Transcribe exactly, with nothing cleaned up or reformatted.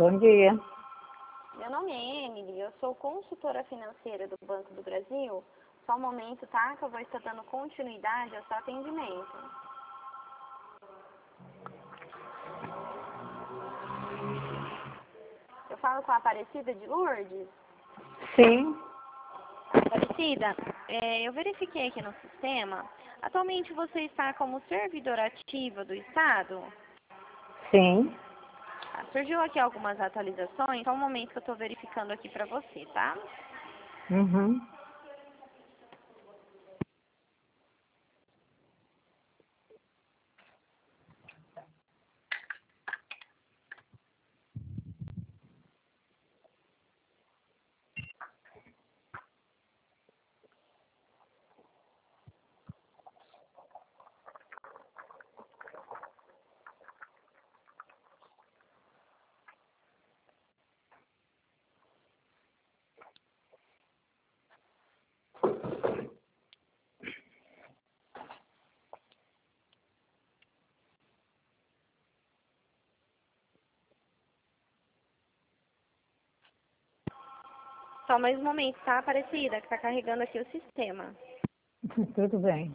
Bom dia. Meu nome é Emily, eu sou consultora financeira do Banco do Brasil. Só um momento, tá? Que eu vou estar dando continuidade ao seu atendimento. Eu falo com a Aparecida de Lourdes. Sim, Aparecida, é, eu verifiquei aqui no sistema. Atualmente você está como servidora ativa do Estado? sim. Ah, surgiu aqui algumas atualizações. Só um momento que eu estou verificando aqui para você, tá? Uhum. Só mais um momento, tá, Aparecida? Que está carregando aqui o sistema. Tudo bem.